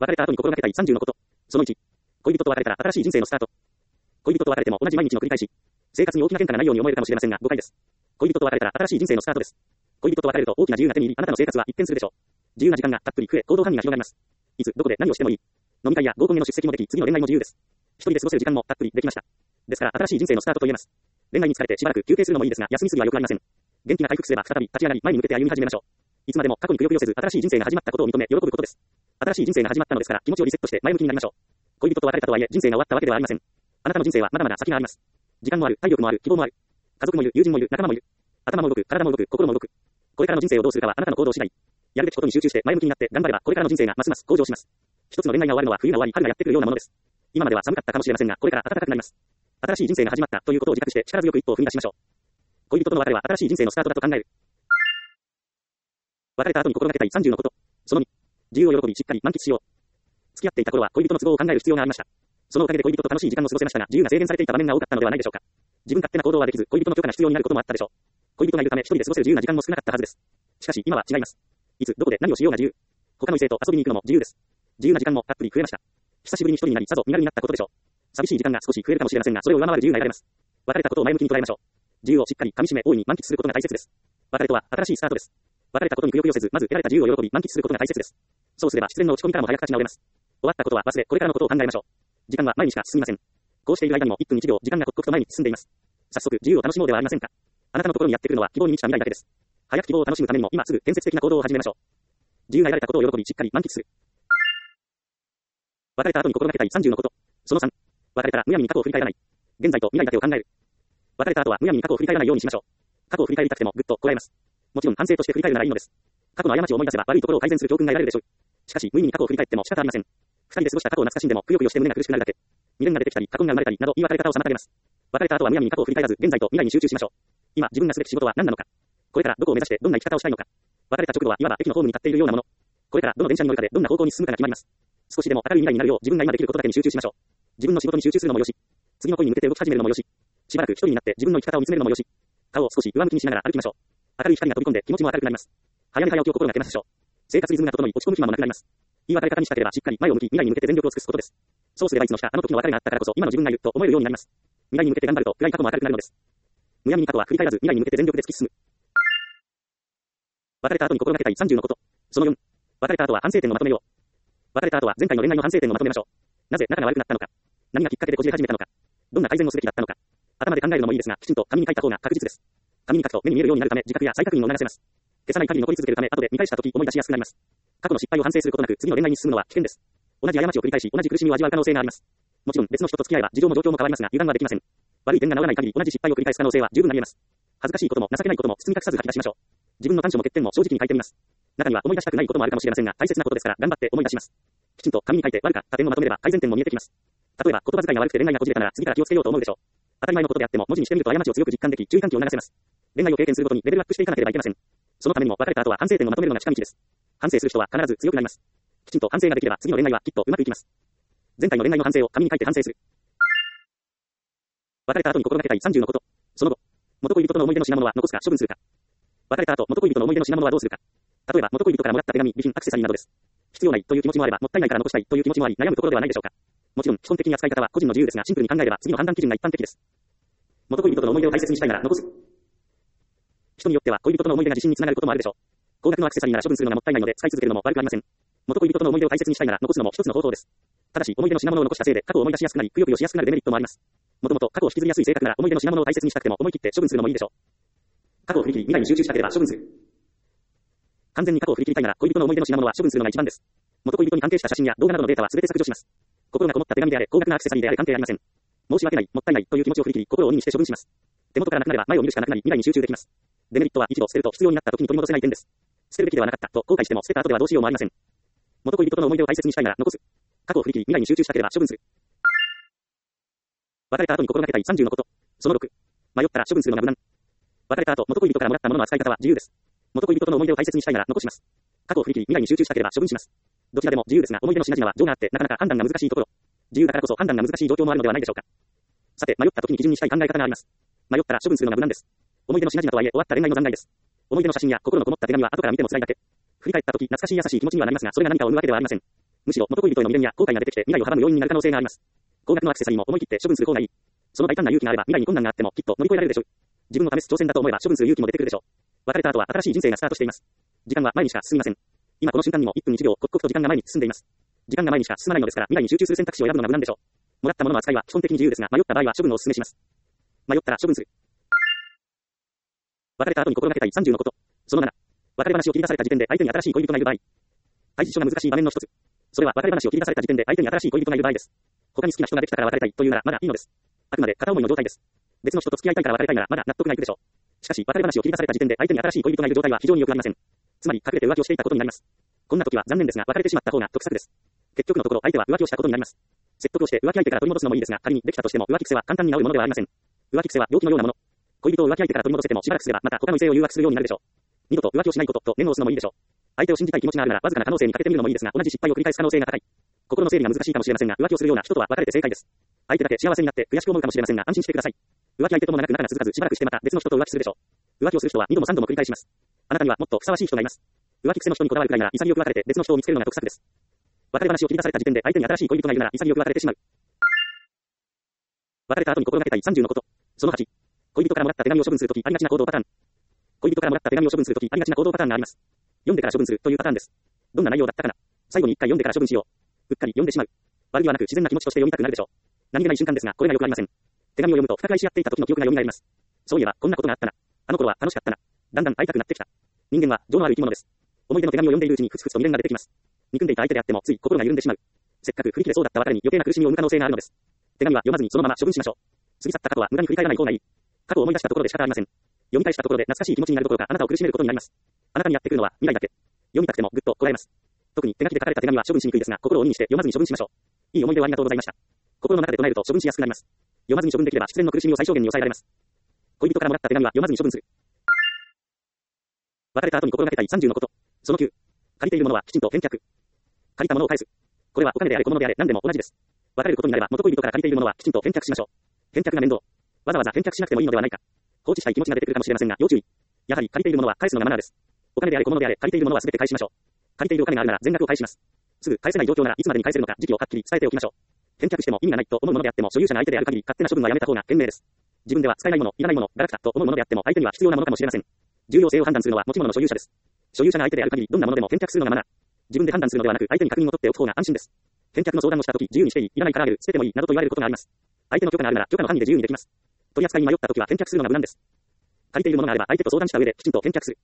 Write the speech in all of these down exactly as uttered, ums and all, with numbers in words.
別れた後に心がけたいさんじゅうのこと。そのいち。恋人と別れたら新しい人生のスタート。恋人と別れても同じ毎日の繰り返し。生活に大きな変化がないように思えるかもしれませんが、誤解です。恋人と別れたら新しい人生のスタートです。恋人と別れると大きな自由が手に入り、あなたの生活は一変するでしょう。自由な時間がたっぷり増え、行動範囲が広がります。いつ、どこで何をしてもいい。飲み会や合コンへの出席もでき、次の恋愛も自由です。一人で過ごせる時間もたっぷりできました。ですから新しい人生のスタートと言えます。恋愛に疲れてしばらく休憩するのもいいですが、休みすぎは良くありません。元気が回復すれば再び立ち上がり、前に向けて歩み始めましょう。いつまでも過去にくよくよせず、新しい人生が始まったことを認め、喜ぶことです。新しい人生が始まったのですから、気持ちをリセットして前向きになりましょう。恋人と別れたとはいえ、人生が終わったわけではありません。あなたの人生はまだまだ先があります。時間もある、体力もある、希望もある。家族もいる、友人もいる、仲間もいる。頭も動く、体も動く、心も動く。これからの人生をどうするかはあなたの行動次第。やるべきことに集中して前向きになって頑張れば、これからの人生がますます向上します。一つの恋愛が終わるのは冬が終わり、春がやってくるようなものです。今までは寒かったかもしれませんが、これから暖かくなります。新しい人生が始まったということを自覚して力強く一歩を踏み出しましょう。恋人との別れは新しい人生のスタートだと考える。別れた後に心がけたいさんじゅうのこと。そのに。自由を喜びしっかり満喫しよう。付き合っていた頃は恋人の都合を考える必要がありました。そのおかげで恋人と楽しい時間を過ごせましたが、自由が制限されていた場面が多かったのではないでしょうか。自分勝手な行動はできず、恋人の許可が必要になることもあったでしょう。恋人がいるため一人で過ごせる自由な時間も少なかったはずです。しかし今は違います。いつどこで何をしようが自由。他の異性と遊びに行くのも自由です。自由な時間もたっぷり増えました。久しぶりに一人になり、さぞ身軽になったことでしょう。寂しい時間が少し増えるかもしれませんが、それを上回る自由が得られます。別れたことを前向きに捉えましょう。自由をしっかり噛み締め大いに満喫することが大切です。別れとは新しいスタートです。別れたことにくよくよせず、まず得られた自由を喜び満喫することが大切です。そうすれば失恋の落ち込みからも早く立ち直れます。終わったことは忘れ、これからのことを考えましょう。時間は前にしか進みません。こうしている間にもいっぷんいちびょう時間が刻々と前に進んでいます。早速自由を楽しもうではありませんか。あなたのところにやってくるのは希望に満ちた未来だけです。早く希望を楽しむためにも今すぐ建設的な行動を始めましょう。自由が得られたことを喜びしっかり満喫する。別れた後に心がけたいさんじゅうのこと。そのさん。別れたらむやみに過去を振り返らない。現在と未来だけを考える。別れた後はむやみに過去を振り返らないようにしましょう。過去を振り返りたくてもぐっとこらえます。もちろん反省として振り返るならいいのです。過去の過ちを思い出せば悪いところを改善する教訓が得られるでしょう。しかし無意味に過去を振り返っても仕方ありません。二人で過ごした過去を懐かしんでもくよくよして胸が苦しくなるだけ。未練が出てきたり過去が生まれたりなど言い別れ方を妨げます。別れた後はむやみに過去を振り返らず現在と未来に集中しましょう。今自分がすべき仕事は何なのか。これからどこを目指してどんな生き方をしたいのか。別れた直後はいわば駅のホームに立っているようなもの。これからどの電車に乗るかでどんな方向に進むかが決まります。少しでも明るい未来になるよう自分が今できることだけに集中しましょう。自分の仕事に集中するのもよし、次の恋に向けて動き始めるのもよし、しばらく一人になって自分の生き方を見つめるのもよし、顔を少し上向きにしながら歩きましょう。明るい光が飛び込んで気持ちも明るくなります。早寝早起きを心がけましょう。生活リズムが整い落ち込む暇もなくなります。言い別れ方にしたければしっかり前を向き未来に向けて全力を尽くすことです。そうすればいつの日かあの時の別れがあったからこそ今の自分がいると思えるようになります。未来に向けて頑張ると暗い過去も明るくなるのです。むやみに過去は振り返らず未来に向けて全力で突き進む。別れた後に心がけたいさんじゅうのこと。そのよん。別れた後は反省点をまとめよう。別れた後は前回の恋愛の反省点をまとめましょう。なぜ仲が悪くなったのか。何がきっかけでこじれ始めたのか。どんな改善をすべきだったのか。頭で考えるのもいいですが、きちんと紙に書いた方が確実です。紙に書くと目に見えるようになるため自覚や再確認を促せます。消さない限り残り続けるため後で見返した時思い出しやすくなります。過去の失敗を反省することなく次の恋愛に進むのは危険です。同じ過ちを繰り返し同じ苦しみを味わう可能性があります。もちろん別の人と付き合えば事情も状況も変わりますが油断はできません。悪い点が治らない限り同じ失敗を繰り返す可能性は十分ありえます。恥ずかしいことも情けないことも包み隠さず吐き出しましょう。自分の短所も欠点も正直に書いてみます。中には思い出したくないこともあるかもしれませんが大切なことですから頑張って思い出します。きちんと紙に書いて悪かった点をまとめれば改善点も見えてきます。例えば言葉遣いが悪くて恋愛がこじれたなら次から気をつけようと思うでしょう。当たり前のことであっても文字にしてみると過ちを強く実感でき注意喚起を促せます。恋愛を経験するごとにレベルアップしていかなければいけません。そのためにも別れた後は反省点をまとめるのが近道です。反省する人は必ず強くなります。きちんと反省ができれば次の恋愛はきっとうまくいきます。前回の恋愛の反省を紙に書いて反省する。別れた後に心がけたいさんじゅうのこと。その後、元恋人との思い出の品物は残すか処分するか。別れた後、元恋人の思い出の品物はどうするか。例えば元恋人からもらった手紙、備品、アクセサリーなどです。必要ないという気持ちもあれば、もったいないから残したいという気持ちもあり悩むところではないでしょうか。もちろん基本的に扱い方は個人の自由ですが、シンプルに考えれば次の判断基準が一般的です。元恋人との思い出を大切にしたいなら残す。人によっては恋人との思い出が自信につながることもあるでしょう。高額のアクセサリーなら処分するのがもったいないので使い続けるのも悪くありません。元恋人との思い出を大切にしたいなら残すのも一つの方法です。ただし思い出の品物を残したせいで過去を思い出しやすくなり、くよくよしやすくなるデメリットもあります。もともと過去を引きずりやすい性格なら思い出の品物を大切にしたくても思い切って処分するのもいいでしょう。過去を振り切り未来に集中したければ処分する。完全に過去を振り切りたいなら恋人の思い出の品物は処分するのが一番です。元恋人に関係した写真や動画などのデータは全て削除します。心がこもった手紙であれ、高額なアクセサリーであれ関係ありません。申し訳ない、もったいないという気持ちを振り切り、心を鬼にして処分します。手元からなくなれば前を見るしかなくなり、未来に集中できます。デメリットは一度捨てると必要になった時に取り戻せない点です。捨てるべきではなかったと後悔しても捨てた後ではどうしようもありません。元恋人との思い出を大切にしたいなら残す。過去を振り切り未来に集中したければ処分する。別れた後に心がけたいさんじゅうのこと。そのろく。迷ったら処分するのが無難。別れた後、元恋人からもらったものの扱い方は自由です。元恋人との思い出を大切にしたいなら残します。過去を振り切り未来に集中したければ処分します。どちらでも自由ですが、思い出の品々は情があってなかなか判断が難しいところ。自由だからこそ判断が難しい状況もあるのではないでしょうか。さて、迷った時に基準にしたい考え方があります。迷ったら処分するのが無難です。思い出の品々とはいえ終わった恋愛の残骸です。思い出の写真や心のこもった手紙は後から見ても辛いだけ。振り返った時懐かしい優しい気持ちにはなりますが、それが何かを生むわけではありません。 むしろ元恋人への未練や後悔が出てきて未来を阻む要因になる可能性があります。高額のアクセサリーも思い切って処分する方がいい。その大胆な勇気があれば未来に困難があってもきっと乗り越えられるでしょう。自分を試す挑戦だと思えば処分する勇気も出てくるでしょう。別れた後は新しい人生がスタートしています。時間は前にしか進みません。今この瞬間にもいっぷんいちびょう刻々と時間が前に進んでいます。時間が前にしか進まないのですから未来に集中する選択肢を選ぶのが無難でしょう。もらったものの扱いは基本的に自由ですが迷った場合は処分をお勧めします。迷ったら処分する。別れた後に心がけたいさんじゅうのこと。そのなな。別れ話を切り出された時点で相手に新しい恋人がいる場合。対峙書が難しい場面の一つ。それは別れ話を切り出された時点で相手に新しい恋人がいる場合です。他に好きな人ができたから別れたいというならまだいいのです。あくまで片思いの状態です。別の人と付き合いたいから別れたいならまだ納得がいくでしょう。しかし別れ話を切り出された時点で相手に新しい恋人がいる状態は非常に良くありません。つまり隠れて浮気をしていたことになります。こんな時は残念ですが別れてしまった方が得策です。結局のところ相手は浮気をしたことになります。説得をして浮気相手から取り戻すのもいいですが仮にできたとしても浮気癖は簡単に治るものではありません。浮気癖は病気のようなもの。恋人を浮気相手から取り戻せてもしばらくすればまた他の異性を誘惑するようになるでしょう。二度と浮気をしないことと念を押すのもいいでしょう。相手を信じたい気持ちがあるならわずかな可能性にかけてみるのもいいですが同じ失敗を繰り返す可能性が高い。心の整理が難しいかもしれませんが浮気をするような人とは別れて正解です。相手だけ幸せになって悔しく思うかもしれませんが安心してください。浮気相手とも長く仲が続かずしばらくしてまた別の人と浮気するでしょう。浮気をする人は二度も三度も繰り返します。あなたにはもっとふさわしい人がいます。浮気癖の人にこだわるくらいなら潔く別れて別の人を見つけるのが得策です。別れ話を切り出された時点で相手に新しい恋人がいるなら潔く別れてしまう。別れた後に心がけたいさんじゅうのこと。そのはち。恋人からもらった手紙を処分するときありがちな行動パターン。恋人からもらった手紙を処分するときありがちな行動パターンがあります。読んでから処分するというパターンです。どんな内容だったかな。最後に一回読んでから処分しよう。うっかり読んでしまう。悪気はなく自然な気持ちとして読みたくなるでしょう。何気ない瞬間ですがこれがよくありません。手紙を読むと深く愛し合っていた時の記憶が蘇ります。そういえばこんなことがあったな。あの頃は楽しかったな。だんだん会いたくなってきた。人間は情のある生き物です。思い出の手紙を読んでいるうちにふつふつと未練が出てきます。憎んでいた相手であってもつい心が緩んでしまう。せっかく振り切れそうだった別れに余計な苦しみを生む可能性があるのです。手紙は読まずにそのまま処分しましょう。過ぎ去った過去は無駄に振り返らない方がいい。過去を思い出したところで仕方ありません。読み返したところで懐かしい気持ちになるどころかあなたを苦しめることになります。あなたにやってくるのは未来だけ。読みたくてもぐっとこらえます。特に手書きで書かれた手紙は処分しにくいですが心を鬼にして読まずに処分しましょう。いい思い出をありがとうございました。心の中で唱えると処分しやすくなります。読まずに処分できれば失恋の苦しみを最小限に抑えられます。恋人からもらった手紙は読まずに処分する。別れた後に心がけたいさんじゅうのこと。そのきゅう。借りているものはきちんと返却。借りたものを返す。これはお金であれ小物であれ何でも同じです。別れることになれば元恋人から借りているものはきちんと返却しましょう。返却が面倒。わざわざ返却しなくてもいいのではないか。放置したい気持ちが出てくるかもしれませんが要注意。やはり借りているものは返すのがマナーです。お金であれ小物であれ借りているものは全て返しましょう。借りているお金があるなら全額を返します。すぐ返せない状況ならいつまでに返せるのか時期をはっきり伝えておきましょう。返却しても意味がないと思うものであっても所有者が相手である限り勝手な処分はやめた方が賢明です。自分では使えないもの、いらないもの、ガラクタと思うものであっても相手には必要なものかもしれません。重要性を判断するのは持ち物の所有者です。所有者が相手である限りどんなものでも返却するのがマナー。自分で判断するのではなく相手に確認を取っておく方が安心です。返却の相談をしたとき自由にしていい、いらないからあげる、捨ててもいいなどと言われることがあります。相手の許可があるなら許可の範囲で自由にできます。取り扱いに迷ったときは返却するのが無難です。借りているものがあれば相手と相談した上できちんと返却する。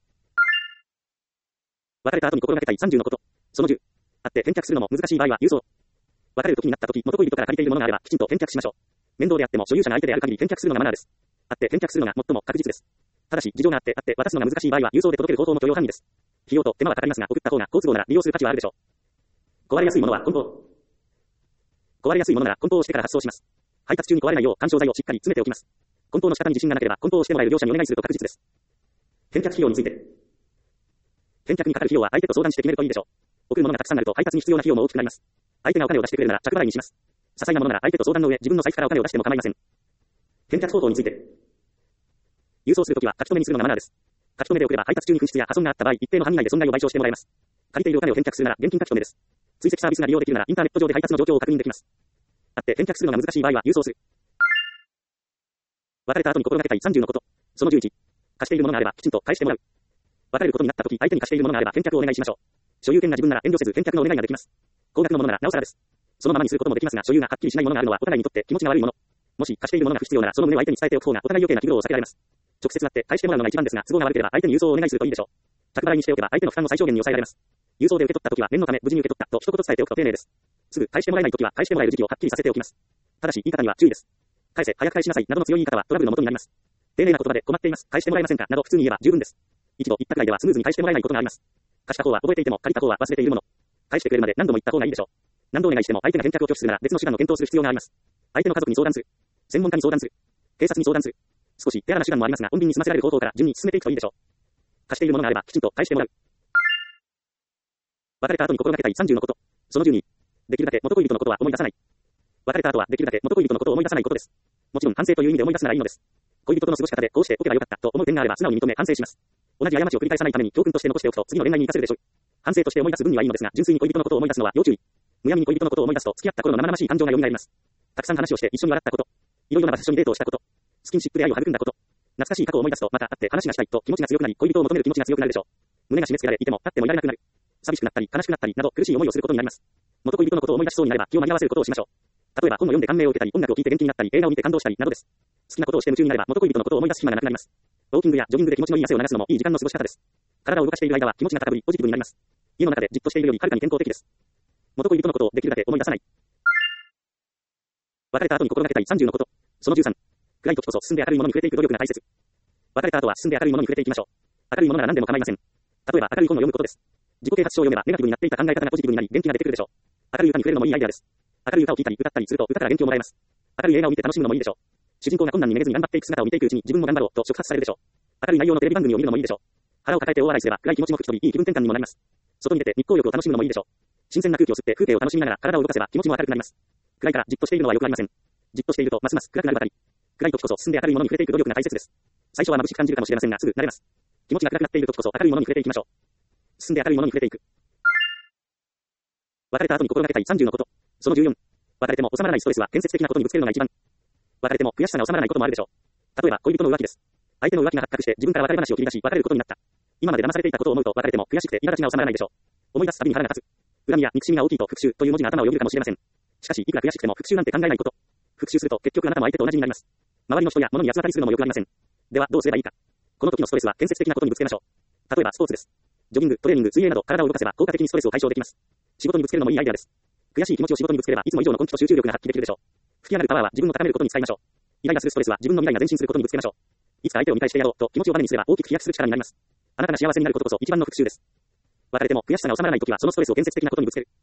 別れた後に心がけたいさんじゅうのこと。そのじゅう。あって返却するのも難しい場合は郵送。別れる時になった時元恋人から借りているものがあればきちんと返却しましょう。面倒であっても所有者が相手である限り返却するのがマナーです。あって返却するのが最も確実です。ただし事情があってあって渡すのが難しい場合は郵送で届ける方法も許容範囲です。費用と手間はかかりますが送った方が好都合なら利用する価値はあるでしょう。壊れやすいものは梱包。壊れやすいものなら梱包をしてから発送します。配達中に壊れないよう緩衝材をしっかり詰めておきます。梱包の仕方に自信がなければ梱包をしてもらえる業者にお願いすると確実です。返却費用について。返却にかかる費用は相手と相談して決めるといいでしょう。送るものがたくさんあると配達に必要な費用も大きくなります。相手がお金を出してくれるなら着払いにします。些細なものなら相手と相談の上自分の財布からお金を出しても構いません。返却方法について。郵送するときは書き留めにするのがマナーです。書き留めで送れば配達中に紛失や破損があった場合一定の範囲内で損害を賠償してもらえます。借りているお金を返却するなら現金書き留めです。追跡サービスが利用できるならインターネット上で配達の状況を確認できます。あって返却するのが難しい場合は郵送する。別れた後に心がけたいさんじゅうのこと。そのじゅういち。貸しているものがあればきちんと返してもらう。別れることになったとき相手に貸しているものがあれば返却をお願いしましょう。所有権が自分なら遠慮せず返却のお願いができます。高額のものならなおさらです。そのままにすることもできますが所有がはっきりしないものがあるのはお互いにとって気持ちが悪いもの。もし貸しているものが不必要ならその旨を相手に伝えておく方がお互い余計な気苦労を避けられます。直接会って返してもらうのが一番ですが都合が悪ければ相手に郵送をお願いするといいでしょう。着払いにしておけば相手の負担を最小限に抑えられます。郵送で受け取ったときは念のため無事に受け取ったと一言伝えておくと丁寧です。すぐ返してもらえないときは返してもらえる時期をはっきりさせておきます。ただし言い方には注意です。返せ、早く返しなさいなどの強い言い方はトラブルの元になります。丁寧な言葉で困っています。返してもらえませんかなど普通に言えば十分です。一度言ったくらいではスムーズに返してもらえないことがあります。貸した方は覚えていても借りた方は忘れているもの。返してくれるまで何度も言った方がいいでしょう。何度お願いしても相手が返却を拒否するなら別の手段の検討する必要があります。相手の家族に相談する。専門家に相談する。警察に相談する。少し手荒な手段もありますが穏便に済ませられる方法から順に進めていくといいでしょう。貸しているものがあればきちんと返してもらう。別れた後に心がけたいさんじゅうのこと。そのじゅうに。できるだけ元恋人のことは思い出さない。別れた後はできるだけ元恋人のことを思い出さないことです。もちろん反省という意味で思い出すならいいのです。恋人との過ごし方でこうしておけばよかったと思う点があれば素直に認め反省します。同じ過ちを繰り返さないために教訓として残しておくと次の恋愛に生かせるでしょう。反省として思い出す分にはいいのですが純粋に恋人のことを思い出すのは要注意。 むやみに恋人のことを思い出すと、付き合った頃の生々しい感情が蘇ります。たくさん話をして一緒に笑ったこと。いろいろな場所にデートをしたこと。スキンシップで愛を育んだこと。懐かしい過去を思い出すと、また会って話がしたいと気持ちが強くなり、恋人を求める気持ちが強くなるでしょう。胸が締め付けられ、いても立ってもいられなくなる。寂しくなったり、悲しくなったり、など苦しい思いをすることになります。元恋人のことを思い出しそうになれば、気を紛らわせることをしましょう。例えば本を読んで感銘を受けたり、音楽を聴いて元気になったり、映画を見て感動したりなどです。好きなことをして夢中になれば、元恋人のことを思い出す暇がなくなります。ウォーキングやジョギングで気持ちのいい汗を流すのもいい時間の過ごし方です。体を動かしている間は気持ちが高ぶり、ポジティブになります。家の中でじっとしているよりはるかに健康的です。元恋人のことをできるだけ思い出さない。別れた後に心がけたいさんじゅうのこと。そのじゅうさん。暗い時こそ進んで明るいものに触れていく努力が大切。別れた後は進んで明るいものに触れていきましょう。明るいものなら何でも構いません。例えば明るい本を読むことです。自己啓発書を読めばネガティブになっていた考え方がポジティブになり元気が出てくるでしょう。明るい歌に触れるのもいいアイデアです。明るい歌を聴いたり歌ったりすると歌から元気をもらえます。明るい映画を見て楽しむのもいいでしょう。主人公が困難にめげずに頑張っていく姿を見ていくうちに自分も頑張ろうと触発されるでしょう。明るい内容のテレビ番組を見るのもいいでしょう。腹を抱えて大笑いすれば暗い気持ちも吹き飛びいい気分転換にもなります。外に出て日光浴を楽しむのもいいでしょう。新鮮な空気を吸って風景を楽しみながら体を動かせば気持ちも明るくなります。暗いからじっとしているのは良くありません。じっとしているとますます暗くなるばかり。暗い時こそ進んで明るいものに触れていく努力が大切です。最初は眩しく感じるかもしれませんがすぐ慣れます。気持ちが暗くなっている時こそ明るいものに触れていきましょう。進んで明るいものに触れていく。別れた後に心がけたいさんじゅうのこと。そのじゅうよん。別れても収まらないストレスは建設的なことにぶつけるのが一番。別れても悔しさが収まらないこともあるでしょう。例えば恋人の浮気です。相手の浮気が発覚して自分から別れ話を切り出し別れることになった。今まで騙されていたことを思うと別れても悔しくて苛立ちが収まらないでしょう。思い出すたびに腹が立つ。恨みや憎しみが大きいと復讐という文字が頭をよぎるかもしれません。しかしいくら悔しくても復讐なんて考えないこと。復讐すると結局あなたも相手と同じになります。周りの人や物に八つ当たりするのもよくありません。ではどうすればいいか。この時のストレスは建設的なことにぶつけましょう。例えばスポーツです。ジョギング、トレーニング、水泳など体を動かせば効果的にストレスを解消できます。仕事にぶつけるのもいいアイデアです。悔しい気持ちを仕事にぶつければいつも以上の根気と集中力が発揮できるでしょう。吹き上がるパワーは自分を高めることに使いましょう。イライラするストレスは自分の未来が前進することにぶつけましょう。いつか相手を見返してやろうと気持ちをバネにすれば大きく飛躍する力になります。あなたが幸せになることこそ一番の復讐です。別れても悔しさが収まらない時はそのストレスを建設的なことにぶつける。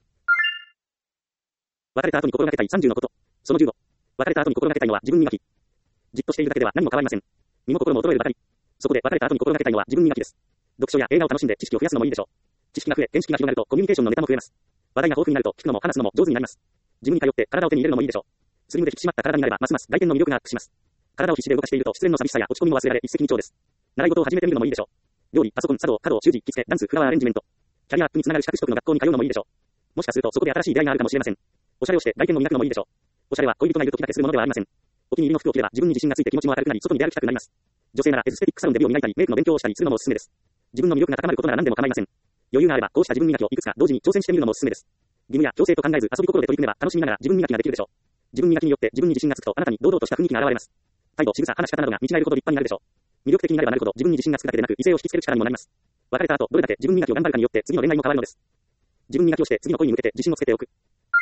別れた後に心がけたいさんじゅうのこと。そのじゅうご。別れた後に心がけたいのは自分磨き。じっとしているだけでは何も変わりません。身も心も衰えるばかり。そこで別れた後に心がけたいのは自分磨きです。読書や映画を楽しんで知識を増やすのもいいでしょう。知識が増え、見識が広がるとコミュニケーションのネタも増えます。話題が豊富になると聞くのも話すのも上手になります。自分に頼って体を手に入れるのもいいでしょう。スリムで引き締まった体になればますます外見の魅力がアップします。体を必死で動かしていると失恋の寂しさや落ち込みも忘れられ一石二鳥です。習い事を始めてみるのもいいでしょう。料理、パソコン、茶道、華道、習字、着付け、ダンス、フラワーアレンジメント。キャリアアップにつながる資格取得の学校に通うのもいいでしょう。もしかするとそこで新しい出会いがあるかもしれません。おしゃれをして外見を磨くのもいいでしょう。おしゃれは恋人がいる時だけするものではありません。お気に入りの服を着れば自分に自信がついて気持ちも明るくなり外に出歩きたくなります。女性ならエステティックサロンで美を磨いたりメイクの勉強をしたりするのもおすすめです。自分の魅力が高まることなら何でも構いません。余裕があればこうした自分磨きをいくつか同時に挑戦してみるのもおすすめです。義務や強制と考えず遊び心で取り組めば楽しみながら自分磨きができるでしょう。自分磨きによって自分に自信がつくとあなたに堂々とした雰囲気が現れます。態度、仕草、話し方などが見違えるほど立派になるでしょう。魅力的になればなるほど自分に自信がつくだけでなく異性を引きつける力にもなります。別れた後どれだけ自分磨きを頑張るかによって次の恋愛も変わるのです。自分磨きをして次の恋に向けて自信をつけておく。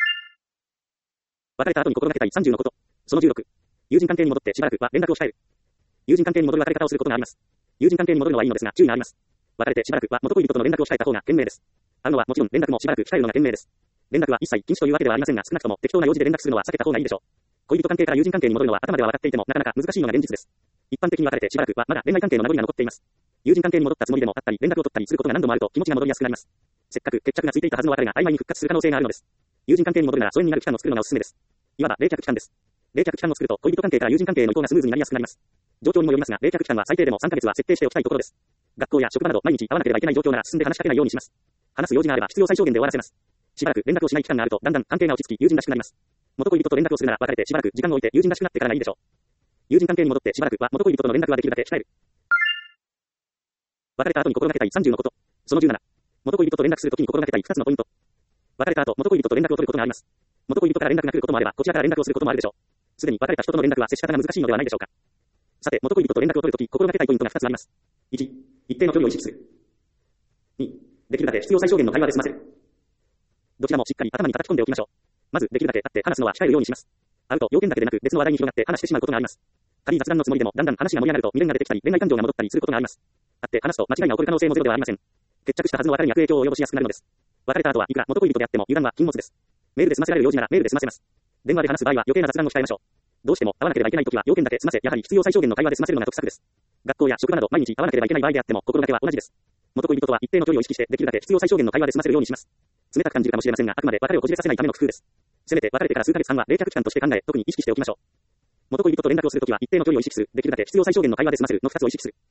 別れた後に心がけたいさんじゅうのこと。そのじゅうろく。友人関係に戻ってしばらくは連絡を控える。友人関係に戻る別れ方をすることがあります。友人関係に戻るのはいいのですが注意があります。別れてしばらくは元恋人との連絡を控えた方が賢明です。会うのはもちろん連絡もしばらく控えるのが賢明です。連絡は一切禁止というわけではありませんが少なくとも適当な用事で連絡するのは避けた方がいいでしょう。恋人関係から友人関係に戻るのは頭では分かっていてもなかなか難しいのが現実です。一般的に別れてしばらくはまだ恋愛関係の名残が残っています。友人関係に戻ったつもりでもあったり連絡を取ったりすることが何度もあると気持ちが戻りやすくなります。せっかく決着がついていたはずの別れが曖昧に復活する可能性があるのです。友人関係に戻るなら疎遠になる期間を作るのがおすすめです。いわば冷却期間です。冷却期間を作ると恋人関係から友人関係への移行がスムーズになりやすくなります。状況にもよりますが冷却期間は最低でもさんかげつは設定しておきたいところです。学校や職場など毎日会わなければいけない状況なら進んで話しかけないようにします。話す用事があれば必要最小限で終わらせます。しばらく連絡をしない期間があるとだんだん関係が落ち着き友人らしくなります。元恋人と連絡をするなら別れてしばらく時間を置いて友人らしくなってからがいいでしょう。友人関係に戻ってしばらくは元恋人との連絡はできるだけ控える。別れた後に心がけたいさんじゅうのこと。そのじゅうなな。元恋人と連絡するときに心がけたいふたつのポイント。別れた後元恋人と連絡を取ることがあります。元恋人から連絡が来ることもあればこちらから連絡をすることもあるでしょう。すでに別れた人との連絡は接し方が難しいのではないでしょうか。さて元恋人と連絡を取るとき心がけたいポイントがふたつあります。いち、一定の距離を意識する。に、できるだけ必要最小限の会話で済ませる。どちらもしっかり頭に叩き込んでおきましょう。まずできるだけ会って話すのは控えるようにします。会うと要件だけでなく別の話題に広がって話してしまうことがあります。仮雑談のつもりでもだんだん話が盛り上がると未練が出てきたり恋愛感情が戻ったりすることがあります。会って話すと間違いが起こる可能性もゼロではありません。決着したはずの別れに悪影響を及ぼしやすくなるのです。別れた後はいくら元恋人であっても油断は禁物です。メールで済ませられる用事ならメールで済ませます。電話で話す場合は余計な雑談を控えましょう。どうしても会わなければいけないときは要件だけ済ませ、やはり必要最小限の会話で済ませるのが得策です。学校や職場など毎日会わなければいけない場合であっても心がけは同じです。元恋人とは一定の距離を意識してできるだけ必要最小限の会話で済ませるようにします。冷たく感じるかもしれませんがあくまで別れをこじれさせないための工夫です。せめて別れてから数ヶ月半は冷却期間として考え特に意識しておきましょう。元恋人と連絡をするときは一定の距離を意識する、できるだけ必要最小限の会話で済ませるのふたつを意識する。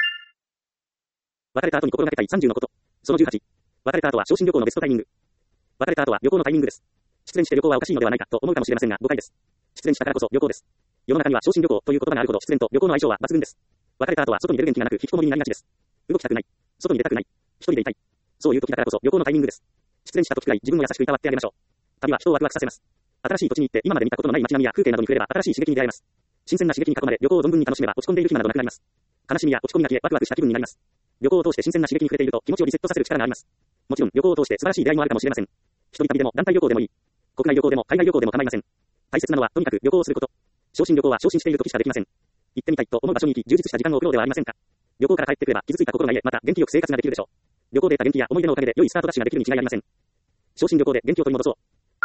別れた後に心がけたいさんじゅうのこと。そのじゅうはち。別れた後は昇進旅行のベストタイミング。別れた後は旅行のタイミングです。 失恋して旅行はおかしいのではないかと思うかもしれませんが、誤解です。失恋したからこそ旅行です。世の中には昇進旅行という言葉があるほど失恋と旅行の相性は抜群です。別れた後は外に出る元気がなく引きこもりになりがちです。動きたくない。外に出たくない。一人でいたい。そういう時だからこそ旅行のタイミングです。失恋した時くらい自分を優しくいたわってあげましょう。旅は人をワクワクさせます。新しい土地に行って今まで見たことのない街並みや風景などに触れれば新しい刺激に出会えます。新鮮な刺激に囲まれ旅行を存分に楽しめば落ち込んでいる暇などなくなります。悲しみや落ち込みが消えワクワクした気分になります。旅行を通して新鮮な刺激に触れていると気持ちをリセットさせる力があります。もちろん旅行を通して素晴らしい出会いもあるかもしれません。一人旅でも団体旅行でもいい。国内旅行でも海外旅行でも構いません。大切なのはとにかく旅行をすること。昇進旅行は昇進している時しかできません。行ってみたいと思う場所に行き充実した時間を送ろうではありませんか。旅行から帰ってくれば傷ついた心が癒え、また元気よく生活ができるでしょう。旅行で得た元気や思い出のおかげで良いスタートダッシュができるに違いありません。昇進旅行で元気を取り戻そう。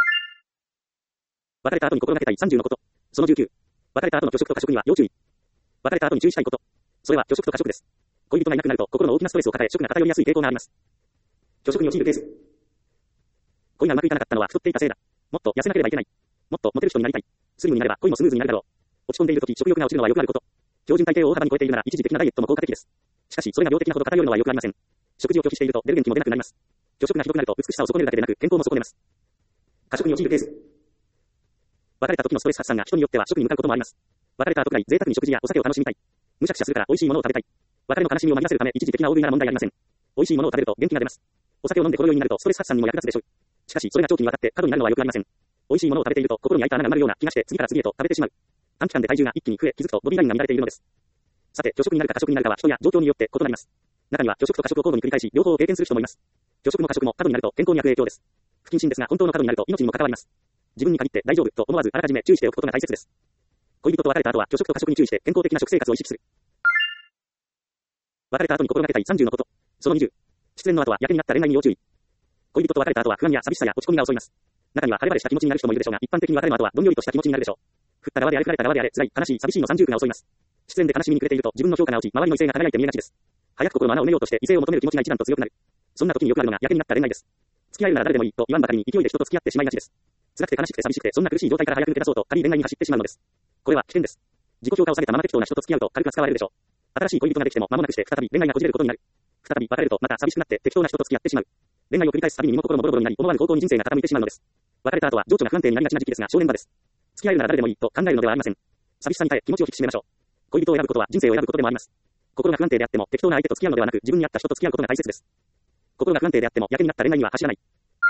別れた後に心がけたいさんじゅうのこと。そのじゅうきゅう。別れた後の拒食と過食には要注意。別れた後に注意したいこと。それは拒食と過食です。恋人がいなくなると心の大きなストレスを抱え食が偏りやすい傾向があります。拒食に陥るケース。恋がうまくいかなかったのは太っていたせいだ。もっと痩せなければいけない。もっとモテる人になりたい。スリムになれば恋もスムーズになるだろう。落ち込んでいるとき食欲が落ちるのはよくあること。標準体型を大幅に超えているなら一時的なダイエットも効果的です。しかしそれが病的なほど偏るのはよくありません。食事を拒否していると出る元気も出なくなります。拒食がひどくなると美しさを損ねるだけでなく健康も損ねます。過食に陥るケース。別れた時のストレス発散が人によっては食に向かうこともあります。別れた後くらい贅沢に食事やお酒を楽しみたい。むしゃくしゃするから美味しいものを食べたい。別れの悲しみを紛らせるため一時的な大食いなら問題ありません。美味しいものを食べると元気が出ます。お酒を飲んでほろ酔いになるとストレス発散にも役立つでしょう。しかしそれが長期にわたって過度になるのはよくありません。美味しいものを食べていると心に開いた穴が埋まるような気がして次から次へと食べてしまう。短期間で体重が一気に増え気づくとボディラインが乱れているのです。さて拒食になるか過食になるかは人や状況によって異なります。中には拒食と過食を交互に繰り返し両方を経験する人もいます。拒食も過食も過度になると健康に悪影響です。不謹慎ですが本当の過度になると命にも関わります。自分に限って大丈夫と思わずあらかじめ注意しておくことが大切です。恋人と別れた後は拒食と過食に注意して健康的な食生活を意識する。別れた後に心がけたいさんじゅうのこと。そのにじゅう。失恋の後はやけになった恋愛に要注意。恋人と別れた後は不安や寂しさや落ち込みが襲います。中には晴れ晴れした気持ちになる人もいるでしょうが、一般的に別れの後はどんよりとした気持ちになるでしょう。振った側であれ振られた側であれ辛い悲しい寂しいの三重苦が襲います。失恋で悲しみに暮れていると自分の評価が落ち、周りの異性が輝いて見えがちです。早く心の穴を埋めようとして異性を求める気持ちが一段と強くなる。そんな時によくあるのがやけになった恋愛です。付き合えるなら誰でもいいと言わんばかりに勢いで人と付き合ってしまいがちです。辛くて悲しくて寂しくてそんな苦しい状態から早く抜け出そうと仮に恋愛に走ってしまうのです。これは危険です。自己評価を下げたまま適当な人と付き合うと軽く扱われるでしょう。新しい恋人ができても間もなくして再び恋愛がこじれることになる。再び別れるとまた寂しくなって適当な人と付き合ってしまう。恋愛を繰り返すたびに身も心もボロボロになり思わぬ方向に人生が傾いてしまうのです。別れた後は情緒が不安定になりがちな時期ですが正念場です。付き合えるなら誰でもいいと考えるのではありません。寂しさに耐え気持ちを引き締めましょう。恋人を選ぶことは人生を選ぶことでもあります。心が不安定であっても適当な相手と付き合うのではなく自分に合った人と付き合うことが大切です。心が不安定であってもやけになった恋愛には走らない。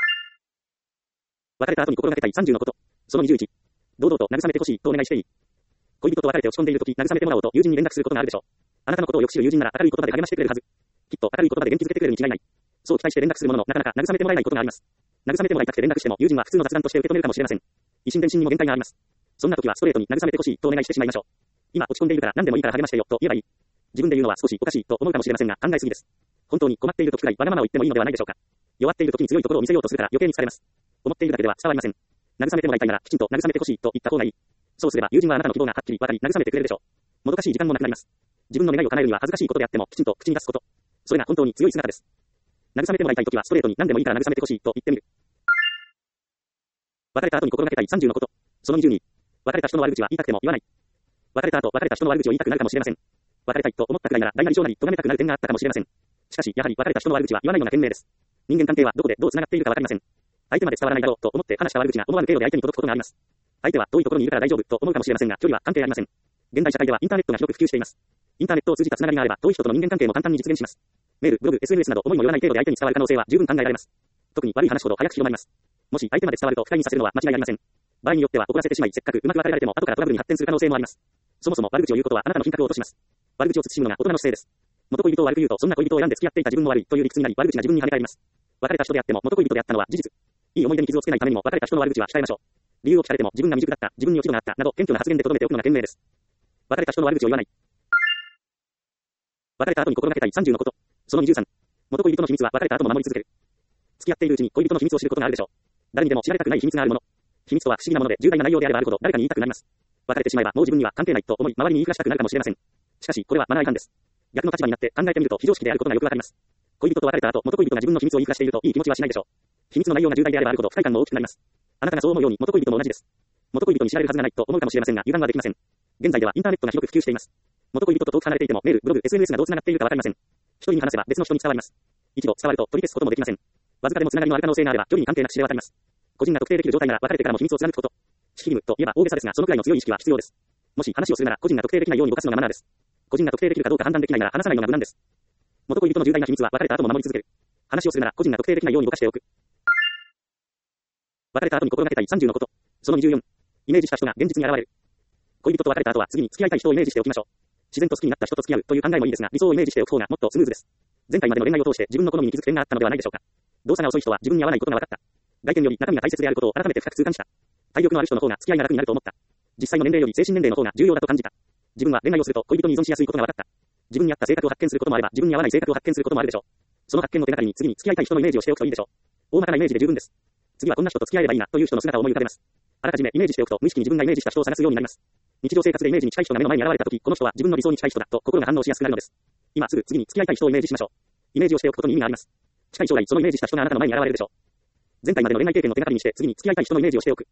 別れた後に心がけたいさんじゅうのこと。そのにじゅういち。堂々と慰めてほしいとお願いしていい。恋人と別れて落ち込んでいるとき慰めてもらおうと友人に連絡することがあるでしょう。あなたのことをよく知る友人なら明るい言葉で励ましてくれるはず。きっと明るい言葉で元気づけてくれるに違いない。そう期待して連絡するもののなかなか慰めてもらえないことがあります。慰めてもらいたくて連絡しても友人は普通の雑談として受け止めるかもしれません。一心伝心にも限界があります。そんな時はストレートに慰めてほしいとお願いしてしまいましょう。今落ち込んでいるから何でもいいから励ましてよと言えばいい。自分で言うのは少しおかしいと思うかもしれませんが考えすぎです。本当に困っている時くらいわがままを言ってもいいのではないでしょうか。弱っている時に強いところを見せようとするから余計に疲れます。思っているだけでは伝わりません。慰めてもらいたいならきちんと慰めてほしいと言った方がいい。そうすれば友人はあなたの希望がはっきりわかり慰めてくれるでしょう。もどかしい時間もなくなります。自分の願いを叶えるには恥ずかしいことであってもきちんと口に出すこと。それが本当に強い姿です。慰めてもらいたい時はストレートに何でもいいから慰めてほしいと言ってみる。別れた後に心がけたいさんじゅうのこと。そのにじゅうに。別れた人の悪口は言いたくても言わない。別れた後別れた人の悪口を言いたくなるかもしれません。別れたいと思ったくらいなら大なり小なり咎めたくなる点があったかもしれません。しかしやはり別れた人の悪口は言わないのが賢明です。人間関係はどこでどう繋がっているかわかりません。相手まで伝わらないだろうと思って話した悪口が思わぬ程度で相手に届くことがあります。相手は遠いところにいるから大丈夫と思うかもしれませんが距離は関係ありません。現代社会ではインターネットが広く普及しています。インターネットを通じた繋がりがあれば遠い人との人間関係も簡単に実現します。メール、ブログ、エスエヌエス など思いもよらない程度で相手に伝わる可能性は十分考えられます。特に悪い話ほど早く広まります。もし相手まで伝わると不快にさせるのは間違いありません。場合によっては怒らせてしまいせっかくうまく別れられても後からトラブルに発展する可能性もあります。そもそも悪口を言うことはあなたの品格を落とします。悪口を慎むのが大人の姿勢です。元恋人を悪く言うとそんな恋人を選んで付き合っていた自分も悪いという理屈になり悪口が自分に跳ね返ります。別れた人であっても元恋人であったのは事実。いい思い出に傷をつけないためにも別れた人の悪口は控えましょう。理由を聞かれても自分が未熟だった、自分に落ち度があったなど謙虚な発言で留めておくのが賢明です。別れた人の悪口を言わない。別れた後に心がけたいさんじゅうのこと。そのにじゅうさん。元恋人の秘密は別れた後も守り続ける。付き合っているうちに恋人の秘密を知ることがあるでしょう。誰にでも知られたくない秘密があるもの。秘密とは不思議なもので重大な内容であればあるほど誰かに言いたくなります。別れてしまえばもう自分には関係ないと思い周りに言いふらしたくなるかもしれません。しかしこれはマナー違反です。逆の立場になって考えてみると非常識であることがよくわかります。恋人と別れた後元恋人が自分の秘密を言いふらしているといい気持ちはしないでしょう。秘密の内容が重大であればあるほど不快感も大きくなります。あなたがそう思うように元恋人も同じです。元恋人に知られるはずがないと思うかもしれませんが油断はできません。現在ではインターネットが広く普及しています。元恋人と遠く離れていてもメール、ブログ、エスエヌエス がどう繋がっているかわかりません。一人に話せば別の人に伝わります。一度伝わると取り消すこともできません。わずかでも繋がりのある可能性があれば距離に関係なく知れ渡ります。 個人が特定できる状態なら別れてからも秘密を貫くこと。識義務といえば大げさですが、そのくらいの強い意識は必要です。もし話をするなら個人が特定できないように動かすのがマナーです。個人が特定できるかどうか判断できないなら話さないのが無難です。元恋人の重大な秘密は別れた後も守り続ける。話をするなら個人が特定できないように動かしておく。別れた後に心がけたいさんじゅうのこと。そのにじゅうよん。イメージした人が現実に現れる。恋人と別れた後は次に付き合いたい人をイメージしておきましょう。自然と好きになった人と付き合うという考えもいいですが、理想をイメージしておく方がもっとスムーズです。前回までの恋愛を通して自分の好みに気づく点があったのではないでしょうか。動作が遅い人は自分に合わないことが分かった。外見より中身が大切であることを改めて深く痛感した。体力のある人の方が付き合いが楽になると思った。実際の年齢より精神年齢の方が重要だと感じた。自分は恋愛をすると恋人に依存しやすいことが分かった。自分に合った性格を発見することもあれば、自分に合わない性格を発見することもあるでしょう。その発見の手がかりに次に付き合いたい人のイメージをしておくといいでしょう。大まかなイメージで十分です。次はこんな人と付き合えればいいなという人の姿を思い浮かべます。あらかじめイメージしておくと無意識に自分がイメージした人を探すようになります。日常生活でイメージに近い人が目の前に現れたとき、この人は自分の理想に近い人だと心が反応しやすくなるのです。今すぐ次に付き合いたい人をイメージしましょう。イメージをしておくことに意味があります。近い将来そのイメージした人があなたの前に現れるでしょう。前回までの恋愛経験の手がかりにして次に付き合いたい人のイメージをしておく。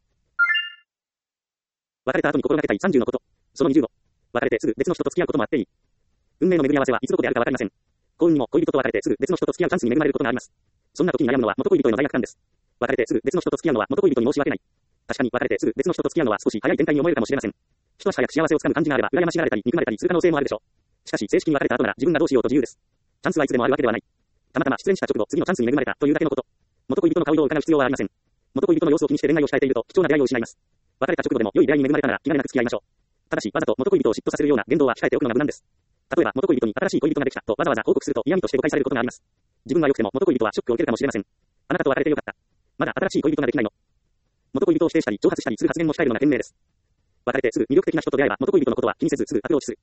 別れた後に心がけたいさんじゅうのこと。そのにじゅうご。別れてすぐ別の人と付き合うこともあっていい。運命の巡り合わせはいつどこであるかわかりません。幸運にも恋人と別れてすぐ別の人と付き合うチャンスに恵まれることがあります。そんな時に悩むのは元恋人への罪悪感です。別れてすぐ別の人と付き合うのは元恋人に申し訳ない。確かに別れてすぐ別の人と付き合うのは少し早い展開に思えるかもしれません。一足早く幸せをつかむ感じがあれば羨ましがられたり憎まれたりする可能性もあるでしょう。しかし正式に別れた後なら自分がどうしようと自由です。チャンスはいつでもあるわけではない。たまたま失恋した直後次のチャンスに恵まれたというだけのこと。元恋人の顔色を伺う必要はありません。元恋人の様子を気にして恋愛を控えていると貴重な出会いを失います。別れた直後でも良い出会いに恵まれたなら気兼ねなく付き合いましょう。ただしわざと元恋人を嫉妬させるような言動は控えておくのが無難です。例えば元恋人に新しい恋人ができたとわざわざ報告すると嫌味として誤解されることがあります。自分は良くても元恋人はショックを受けるかもしれません。あなたと別れてよかった。まだ新しい恋人ができないの。元恋人を否定したり挑発したりする発言も控えるのが賢明です。別れてすぐ魅力的な人と出会えば元恋人のことは気にせずすぐアプローチする。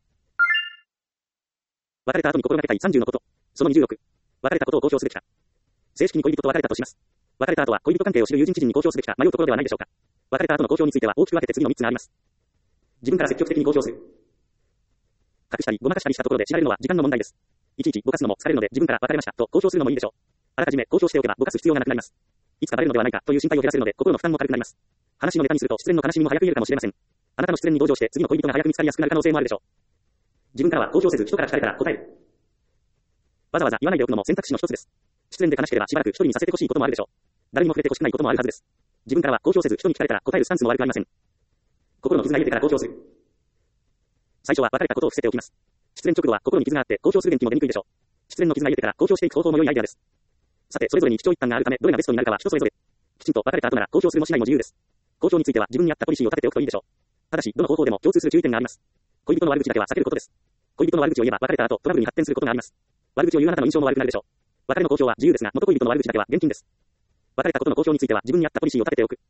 別れた後に心がけたいさんじゅうのこと。そのにじゅうろく。別れたことを公表すべきか。正式に恋人と別れたとします。別れた後は恋人関係を知る友人知人に公表すべきか迷うところではないでしょうか。別れた後の公表については大きく分けて次のみっつがあります。自分から積極的に公表する。隠したりごまかしたりしたところで知られるのは時間の問題です。いちいちぼかすのも疲れるので自分から別れましたと公表するのもいいでしょう。あらかじめ公表しておけばぼかす必要がなくなります。いつかバレるのではないかという心配を減らせるので心の負担も軽くなります。話のネタにすると失恋の悲しみも早く言えるかもしれません。あなたの失恋に同情して次の恋人が早く見つかりやすくなる可能性もあるでしょう。自分からは公表せず人から聞かれたら答える。わざわざ言わないでおくのも選択肢の一つです。失恋で悲しければしばらく一人にさせてほしいこともあるでしょう。誰にも触れてほしくないこともあるはずです。自分からは公表せず人に聞かれたら答えるスタンスも悪くありません。心の傷が癒えてから公表する。最初は別れたことを伏せておきます。失恋直後は心に傷があって公表する元気も出にくいでしょう。失恋の傷が癒えてから公表していく方法も良いアイデアです。さてそれぞれに貴重一端があるためどれがベストになるかは人それぞれ。きちんと別れた後なら公表するもしないも自由です。公表については自分に合ったポリシーを立てておくといいでしょう。ただしどの方法でも共通する注意点があります。恋人の悪口だけは避けることです。恋人の悪口を言えば別れた後トラブルに発展することがあります。悪口を言うあなたの印象も悪くなるでしょう。別れの公表は自由ですが元恋人の悪口だけは厳禁です。別れたことの公表については自分に合ったポリシーを立てておく。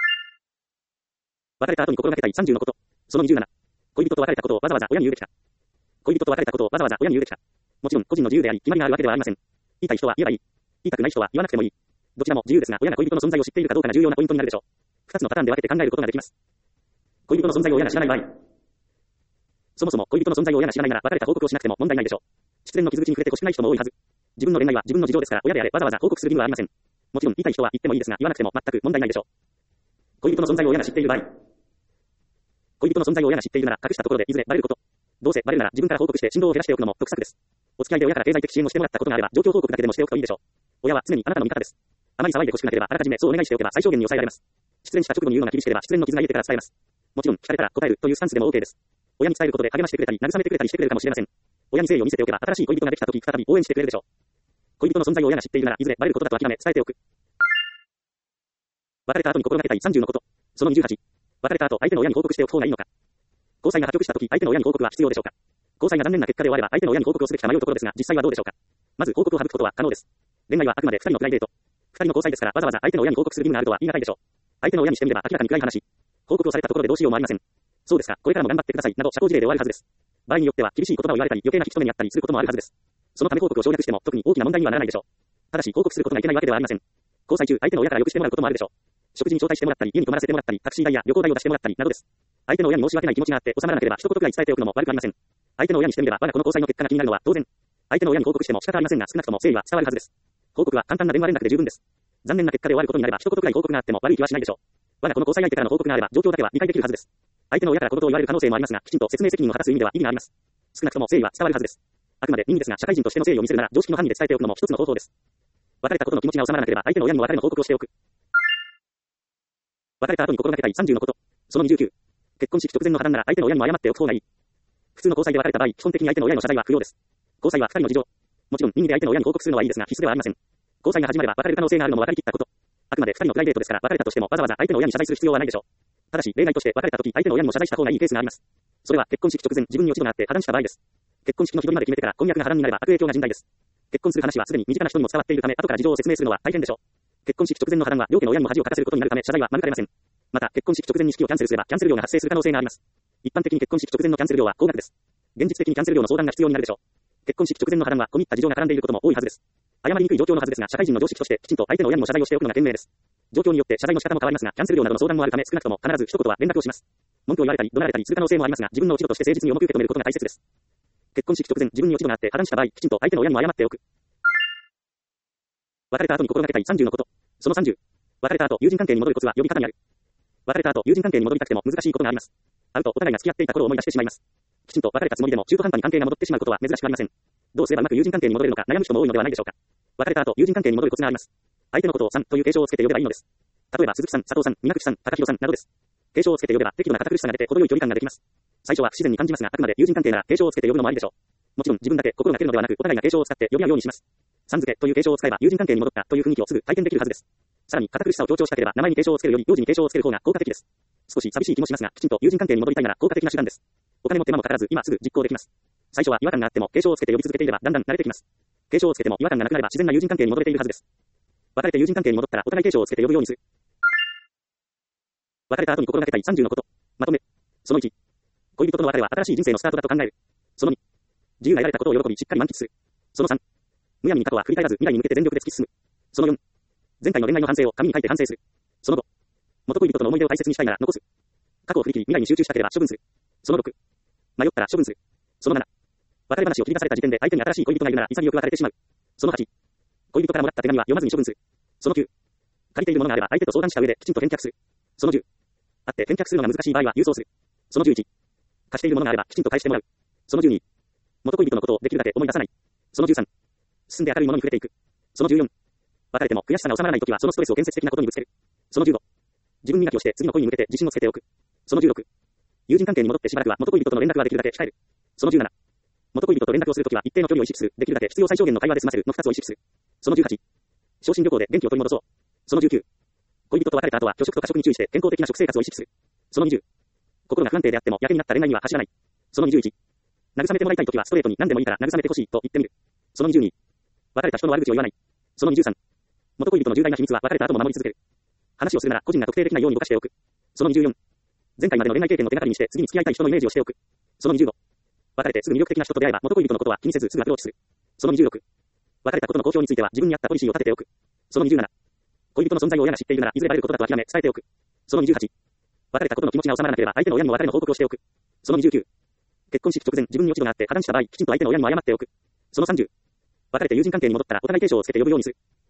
別れた後に心がけたいさんじゅうのこと。そのにじゅうなな。恋人と別れたことをわざわざ親に言うべきか。恋人と別れたことをわざわざ親に言うべきか。もちろん個人の自由であり決まりがあるわけではありません。言いたい人は言えばいい。言いたくない人は言わなくてもいい。どちらも自由ですが親が恋人の存在を知っているかどうかが重要なポイントになるでしょう。二つのパターンで分けて考えることができます。恋人の存在を親が知らない場合。そもそも恋人の存在を親が知らないなら別れた報告をしなくても問題ないでしょう。失恋の傷口に触れてほしくない人も多いはず。自分の恋愛は自分の事情ですから親であれわざわざ報告する義務はありません。もちろん言いたい人は言ってもいいですが言わなくても全く問題ないでしょう。恋人の存在を親が知っている場合。恋人の存在を親が知っているなら隠したところでいずれバレること。どうせバレるなら自分から報告して振動を減らしておくのも得策です。お付き合いで親から経済的支援をしてもらったことがあれば状況報告だけでもしておくといいでしょう。親は常にあなたの味方です。あまり騒いでほしくなければあらかじめそうお願いしておけば最小限に抑えられます。失恋した直後に言うのが厳しければ失恋の傷が癒えてから伝えます。もちろん聞かれたら答えるというスタンスでも OK です。親に伝えることで励ましてくれたり慰めてくれたりしてくれるかもしれません。親に誠意を見せておけば新しい恋人ができた時再び応援してくれるでしょう。恋人の存在を親が知っているならいずれバレることだと諦め伝えておく。別れた後に心がけたいさんじゅうのこと。そのにじゅうはち。別れた後相手の親に報告しておく方がいいのか。交際が破局した時相手の親に報告は必要でしょうか。交際が残念な結果で終われば相手の親に報告をすべきか迷うところですが実際はどうでしょうか。まず報告を省くことは可能です。恋愛はあくまでふたりのプライベート。ふたりの交際ですからわざわざ相手の親に報告する義務があるとは言い難いでしょう。相手の親にしてみれば明らかに暗い話。報告をされたところでどうしようもありません。そうですか、これからも頑張ってくださいなど社交辞令で終わるはずです。場合によっては厳しい言葉を言われたり余計な引き止めにあったりすることもあるはずです。そのため報告を省略しても特に大きな問題にはならないでしょう。ただし報告することがいけないわけではありません。交際中相手の親からよくしてもらうこともあるでしょう。食事に招待してもらったり家に泊まらせてもらったりタクシー代や旅行代を出してもらったりなどです。相手の親に申し訳ない気持ちがあって収まらなければ一言くらい伝えておくのも悪くありません。相手の親にしてみれば我がこの交際の結果が気になるのは当然。相手の親に報告しても仕方ありませんが少なくとも誠意は伝わるはずです。報告は簡単な電話連絡で十分です。残念な結果で終わることになれば一言くらい報告があっても悪い気はしないでしょう。我がこの交際相手からの報告があれば状況だけは理解できるはずです。相手の親から小言を言われる可能性もありますがきちんと説明責任を果たす意味では意味があります。少なくとも誠意は伝わるはずです。あくまで任意ですが社会人としての誠意を見せるなら常識の範囲で伝えておくのも一つの方法です。別れたことの気持ちが収まらなければ相手の親にも別れの報告をしておく。 別れた後に心がけたいさんじゅうのこと。そのにじゅうきゅう。結婚式直前の破談なら相手の親にも謝っておく方がいい。普通の交際で別れた場合、基本的に相手の親への謝罪は不要です。交際はふたりの事情。もちろん任意で相手の親に報告するのはいいですが、必須ではありません。交際が始まれば別れる可能性があるのも分かりきったこと。あくまでふたりのプライベートですから、別れたとしてもわざわざ相手の親に謝罪する必要はないでしょう。ただし、例外として別れた時、相手の親にも謝罪した方がいいケースがあります。それは結婚式直前、自分に落ち度があって破談した場合です。結婚式の日取りまで決めてから婚約が破談になれば悪影響が甚大です。結婚する話はすでに身近な人にも伝わっているため、後から事情を説明するのは大変でしょう。結婚式直前の破談は両家の親にも恥をかかせることになるため謝罪は免れません。また、結婚式直前に式をキャンセルすればキャンセル料が発生する可能性があります。一般的に結婚式直前のキャンセル料は高額です。現実的にキャンセル料の相談が必要になるでしょう。結婚式直前の破談は込み入った事情が絡んでいることも多いはずです。謝りにくい状況のはずですが、社会人の常識としてきちんと相手の親にも謝罪をしておくのが賢明です。状況によって謝罪の仕方も変わりますが、キャンセル料などの相談もあるため、少なくとも必ず一言は連絡をします。文句を言われたり、怒鳴られたりする可能性もありますが、自分の落ち度として誠実に重く受け止めることが大切です。結婚式直前、自分に落ち度があって破談した場合、きちんと相手の親にも謝っておく。別れた後に心がけたいさんじゅうのこと。そのさんじゅう。別れた後、友人関係に戻るコツは呼び方にある。別れた後、友人関係に戻りたくても難しいことがあります。会うとお互いが付き合っていた頃を思い出してしまいます。きちんと別れたつもりでも中途半端に関係が戻ってしまうことは珍しくありません。どうすればうまく友人関係に戻れるのか悩む人も多いのではないでしょうか。別れた後、友人関係に戻るコツがあります。相手のことをさんという敬称をつけて呼べばいいのです。例えば鈴木さん、佐藤さん、皆口さん、高弘さんなどです。敬称をつけて呼べば適度な堅苦しさが出て程よい距離感ができます。最初は不自然に感じますが、あくまで友人関係なら敬称をつけて呼ぶのもありでしょう。もちろん自分だけ心がけるのではなく、お互いが敬称を使って呼び合うようにします。さん付けという敬称を使えば友人関係に戻ったという雰囲気をすぐ体験できるはずです。さらに堅苦しさを強調したければ名前に敬称をつけるより幼児に敬称をつける方が効果的です。少し寂しい気もしますが、きちんと友人関係に戻りたいなら効果的な手段です。お金も手間もかからず今すぐ実行できます。最初は違和感があっても敬称をつけて呼び続けていればだんだん慣れてきます。敬称をつけても違和感がなくなれば自然な友人関係に戻れているはずです。別れて友人関係に戻ったらお互い敬称をつけて呼ぶようにする。別れた後に心がけたいさんじゅうのこと。まとめ。そのいち。恋人との別れは新しい人生のスタートだと考える。そのに。自由が得られたことを喜びしっかり満喫する。そのさん。むやみに過去は振り返らず未来に向けて全力で突き進む。そのよん。前回の恋愛の反省を紙に書いて反省する。そのご。元恋人との思い出を大切にしたいなら残す。過去を振り切り未来に集中したければ処分する。そのろく。迷ったら処分する。そのなな。別れ話を切り出された時点で相手に新しい恋人がいるなら潔く別れてしまう。そのはち。恋人からもらった手紙は読まずに処分する。そのきゅう。借りているものがあれば相手と相談した上できちんと返却する。そのじゅう。あって返却するのが難しい場合は郵送する。そのじゅういち。貸しているものがあればきちんと返してもらう。そのじゅうに。元恋人のことをできるだけ思い出さない。そのじゅうさん。進んで明るいものに触れていく。そのじゅうよん。別れても悔しさが収まらないときはそのストレスを建設的なことにぶつける。そのじゅうご。自分磨きをして次の恋に向けて自信をつけておく。そのじゅうろく。友人関係に戻ってしばらくは元恋人との連絡はできるだけ控える。そのじゅうなな。元恋人と連絡をするときは一定の距離を意識する。できるだけ必要最小限の会話で済ませるのふたつを意識する。そのじゅうはち。昇進旅行で元気を取り戻そう。そのじゅうきゅう。恋人と別れた後は拒食と過食に注意して健康的な食生活を意識する。そのにじゅう。心が不安定であってもやけになった恋愛には走らない。そのにじゅういち。慰めてもらいたいときはストレートに何でもいいから慰めてほしいと言ってみる。そのにじゅうに。別れた人の悪口を言わない。そのにじゅうさん。元恋人の重大な秘密は別れた後も守り続ける。話をするなら個人が特定できないようにぼかしておく。そのにじゅうよん。前回までの恋愛経験を手がかりにして次に付き合いたい人のイメージをしておく。そのにじゅうご。別れてすぐ魅力的な人と出会えば元恋人のことは気にせずすぐアプローチする。そのにじゅうろく。別れたことの公表については自分に合ったポリシーを立てておく。そのにじゅうなな。恋人の存在を親が知っているならいずれバレることだと諦め伝えておく。そのにじゅうはち。別れたことの気持ちが収まらなければ相手の親にも別れの報告をしておく。そのにじゅうきゅう。結婚式直前自分に落ち度があって破談した場合きちんと相手の親にも謝っておく。そのさんじゅう。別れて友人関係に戻ったらお互い敬称をつけて呼ぶようにする。